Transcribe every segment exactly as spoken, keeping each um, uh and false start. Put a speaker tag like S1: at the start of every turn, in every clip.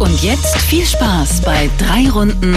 S1: Und jetzt viel Spaß bei drei Runden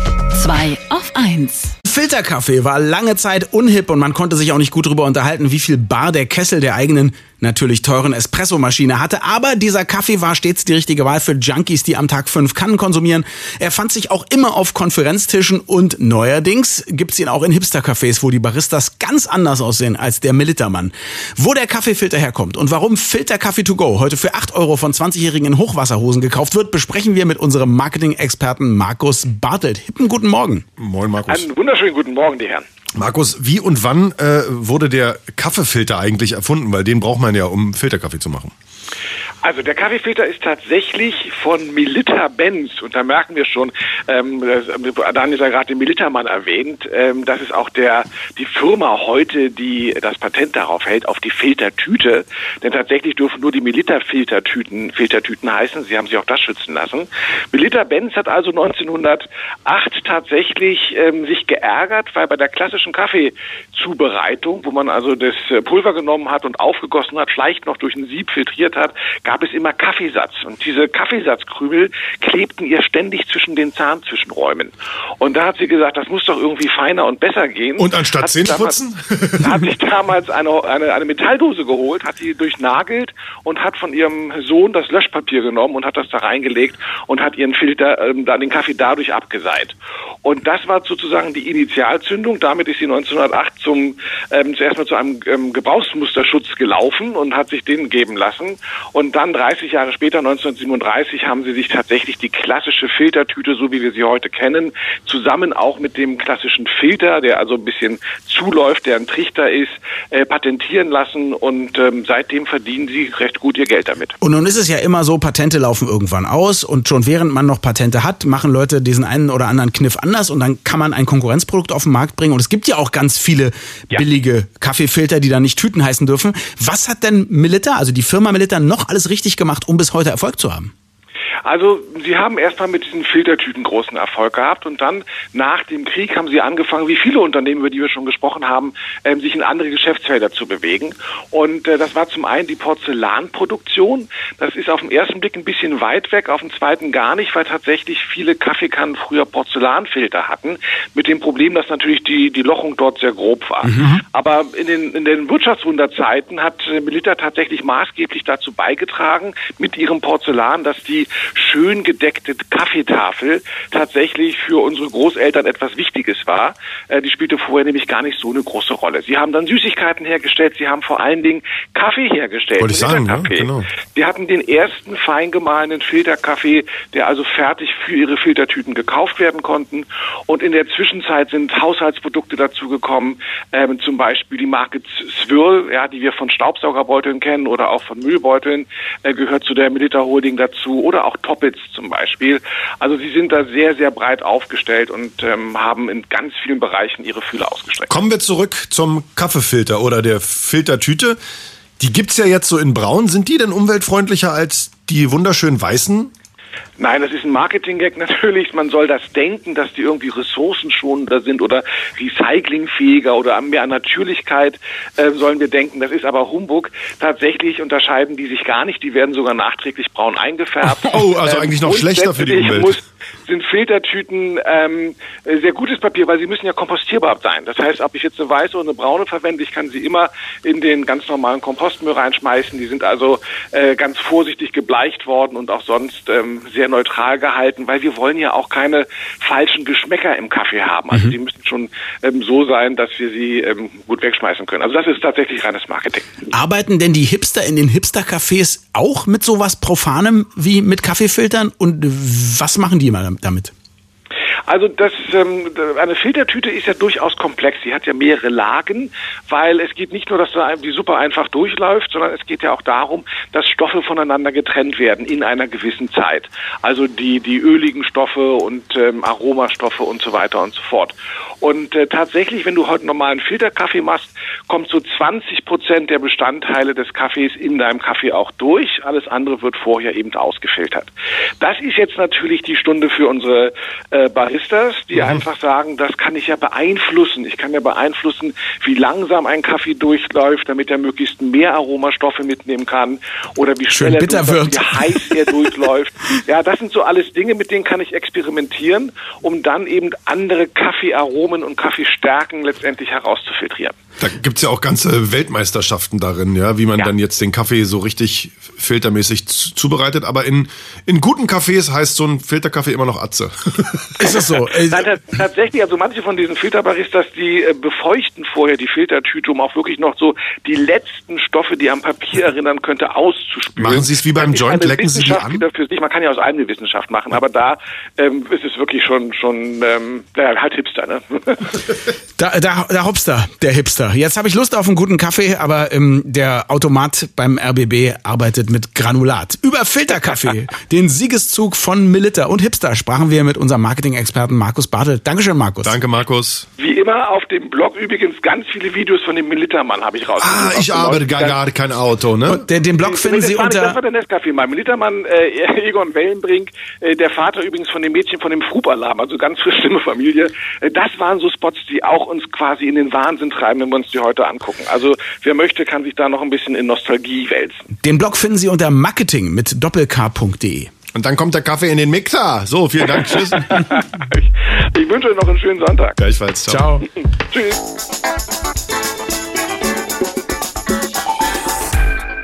S1: zwei auf eins.
S2: Filterkaffee war lange Zeit unhip und man konnte sich auch nicht gut darüber unterhalten, wie viel Bar der Kessel der eigenen, natürlich teuren Espressomaschine hatte. Aber dieser Kaffee war stets die richtige Wahl für Junkies, die am Tag fünf Kannen konsumieren. Er fand sich auch immer auf Konferenztischen und neuerdings gibt's ihn auch in Hipster-Cafés, wo die Baristas ganz anders aussehen als der Militermann. Wo der Kaffeefilter herkommt und warum Filterkaffee to go heute für acht Euro von zwanzigjährigen in Hochwasserhosen gekauft wird, besprechen wir mit unserem Marketing-Experten Markus Bartelt. Hippen guten Morgen.
S3: Moin Markus.
S4: Einen wunderschönen guten Morgen, die Herren.
S3: Markus, wie und wann äh, wurde der Kaffeefilter eigentlich erfunden? Weil den braucht man ja, um Filterkaffee zu machen.
S4: Also der Kaffeefilter ist tatsächlich von Melita-Benz und da merken wir schon, ähm, Daniel hat ja gerade den Melitermann erwähnt, ähm, das ist auch der die Firma heute, die das Patent darauf hält, auf die Filtertüte, denn tatsächlich dürfen nur die Melita-Filtertüten Filtertüten heißen, sie haben sich auch das schützen lassen. Melita-Benz hat also neunzehnhundertacht tatsächlich ähm, sich geärgert, weil bei der klassischen Kaffeezubereitung, wo man also das Pulver genommen hat und aufgegossen hat, vielleicht noch durch ein Sieb filtriert hat, gab es immer Kaffeesatz. Und diese Kaffeesatzkrümel klebten ihr ständig zwischen den Zahnzwischenräumen. Und da hat sie gesagt, das muss doch irgendwie feiner und besser gehen.
S3: Und anstatt Zähneputzen?
S4: Da hat sich damals eine, eine, eine Metalldose geholt, hat die durchnagelt und hat von ihrem Sohn das Löschpapier genommen und hat das da reingelegt und hat ihren Filter, ähm, da den Kaffee dadurch abgeseit. Und das war sozusagen die Initialzündung. Damit ist sie neunzehnhundertacht zum, ähm, zuerst mal zu einem ähm, Gebrauchsmusterschutz gelaufen und hat sich den geben lassen. Und dann dreißig Jahre später, neunzehnhundertsiebenunddreißig, haben sie sich tatsächlich die klassische Filtertüte, so wie wir sie heute kennen, zusammen auch mit dem klassischen Filter, der also ein bisschen zuläuft, der ein Trichter ist, äh, patentieren lassen. Und ähm, seitdem verdienen sie recht gut ihr Geld damit.
S2: Und nun ist es ja immer so, Patente laufen irgendwann aus und schon während man noch Patente hat, machen Leute diesen einen oder anderen Kniff anders und dann kann man ein Konkurrenzprodukt auf den Markt bringen. Und es gibt ja auch ganz viele
S4: ja.
S2: billige Kaffeefilter, die dann nicht Tüten heißen dürfen. Was hat denn Melita, also die Firma Melita, noch alles richtig gemacht, um bis heute Erfolg zu haben?
S4: Also sie haben erstmal mit diesen Filtertüten großen Erfolg gehabt und dann nach dem Krieg haben sie angefangen, wie viele Unternehmen, über die wir schon gesprochen haben, ähm, sich in andere Geschäftsfelder zu bewegen. Und äh, das war zum einen die Porzellanproduktion. Das ist auf den ersten Blick ein bisschen weit weg, auf den zweiten gar nicht, weil tatsächlich viele Kaffeekannen früher Porzellanfilter hatten, mit dem Problem, dass natürlich die die Lochung dort sehr grob war. Mhm. Aber in den in den Wirtschaftswunderzeiten hat äh, Melita tatsächlich maßgeblich dazu beigetragen, mit ihrem Porzellan, dass die schön gedeckte Kaffeetafel tatsächlich für unsere Großeltern etwas Wichtiges war. Äh, die spielte vorher nämlich gar nicht so eine große Rolle. Sie haben dann Süßigkeiten hergestellt, sie haben vor allen Dingen Kaffee hergestellt.
S3: Wollte ich sagen, ne? Genau.
S4: Sie hatten den ersten fein gemahlenen Filterkaffee, der also fertig für ihre Filtertüten gekauft werden konnten. Und in der Zwischenzeit sind Haushaltsprodukte dazugekommen, ähm, zum Beispiel die Marke Swirl, ja, die wir von Staubsaugerbeuteln kennen oder auch von Müllbeuteln, äh, gehört zu der Melita Holding dazu, oder auch Toppets zum Beispiel. Also sie sind da sehr, sehr breit aufgestellt und ähm, haben in ganz vielen Bereichen ihre Fühler ausgestreckt.
S3: Kommen wir zurück zum Kaffeefilter oder der Filtertüte. Die gibt's ja jetzt so in braun. Sind die denn umweltfreundlicher als die wunderschönen weißen?
S4: Nein, das ist ein Marketing-Gag natürlich. Man soll das denken, dass die irgendwie ressourcenschonender sind oder recyclingfähiger oder mehr an Natürlichkeit äh, sollen wir denken. Das ist aber Humbug. Tatsächlich unterscheiden die sich gar nicht. Die werden sogar nachträglich braun eingefärbt.
S3: Oh, also ähm, eigentlich noch schlechter für die Umwelt.
S4: Muss, sind Filtertüten ähm, sehr gutes Papier, weil sie müssen ja kompostierbar sein. Das heißt, ob ich jetzt eine weiße oder eine braune verwende, ich kann sie immer in den ganz normalen Kompostmüll reinschmeißen. Die sind also äh, ganz vorsichtig gebleicht worden und auch sonst ähm, sehr neutral gehalten, weil wir wollen ja auch keine falschen Geschmäcker im Kaffee haben. Also mhm. die müssen schon ähm, so sein, dass wir sie ähm, gut wegschmeißen können. Also das ist tatsächlich reines Marketing.
S2: Arbeiten denn die Hipster in den Hipster-Cafés auch mit sowas Profanem wie mit Kaffeefiltern? Und was machen die immer damit?
S4: Also das, ähm, eine Filtertüte ist ja durchaus komplex. Sie hat ja mehrere Lagen, weil es geht nicht nur, dass die super einfach durchläuft, sondern es geht ja auch darum, dass Stoffe voneinander getrennt werden in einer gewissen Zeit. Also die die öligen Stoffe und ähm, Aromastoffe und so weiter und so fort. Und äh, tatsächlich, wenn du heute normalen Filterkaffee machst, kommt so zwanzig Prozent der Bestandteile des Kaffees in deinem Kaffee auch durch. Alles andere wird vorher eben ausgefiltert. Das ist jetzt natürlich die Stunde für unsere äh, Baristas, die mhm. einfach sagen, das kann ich ja beeinflussen. Ich kann ja beeinflussen, wie langsam ein Kaffee durchläuft, damit er möglichst mehr Aromastoffe mitnehmen kann oder wie schnell er durchläuft, wie heiß er durchläuft. Ja, das sind so alles Dinge, mit denen kann ich experimentieren, um dann eben andere Kaffeearomen und Kaffeestärken letztendlich herauszufiltrieren.
S3: Da gibt's ja auch ganze Weltmeisterschaften darin, ja, wie man ja. dann jetzt den Kaffee so richtig filtermäßig z- zubereitet. Aber in, in guten Cafés heißt so ein Filterkaffee immer noch Atze.
S2: Ist es so?
S4: Nein, t- tatsächlich, also manche von diesen Filterbaristas, die äh, befeuchten vorher die Filtertüte, um auch wirklich noch so die letzten Stoffe, die am Papier erinnern könnte, auszuspülen.
S3: Machen Sie es wie beim Joint, lecken Sie die an?
S4: Für sich. Man kann ja aus allem eine Wissenschaft machen, aber da ähm, ist es wirklich schon, schon ähm, ja, halt Hipster, ne?
S2: Da, da, der Hopster, der Hipster. Jetzt habe ich Lust auf einen guten Kaffee, aber ähm, der Automat beim R B B arbeitet mit Granulat. Über Filterkaffee, den Siegeszug von Melitta und Hipster, sprachen wir mit unserem Marketing-Experten Markus Bartelt. Dankeschön, Markus.
S3: Danke, Markus.
S4: Wie immer auf dem Blog übrigens ganz viele Videos von dem Melitta-Mann habe ich rausgesucht.
S3: Ah, ich arbeite gar, gar kein Auto, ne?
S2: Und den, den Blog finden Sie
S4: das
S2: unter...
S4: Das war der Nescafé-Mann. Melitta-Mann, äh, Egon Wellenbrink, äh, der Vater übrigens von dem Mädchen von dem Frup-Alarm, also ganz frisch schlimme Familie. Äh, das waren so Spots, die auch uns quasi in den Wahnsinn treiben, wenn wir uns die heute angucken. Also wer möchte, kann sich da noch ein bisschen in Nostalgie wälzen.
S2: Den Blog finden Sie unter marketing mit doppelk punkt de.
S3: Und dann kommt der Kaffee in den Mixer. So, vielen Dank. Tschüss.
S4: ich, ich wünsche euch noch einen schönen Sonntag.
S3: Gleichfalls. Ciao.
S2: Ciao.
S4: Tschüss.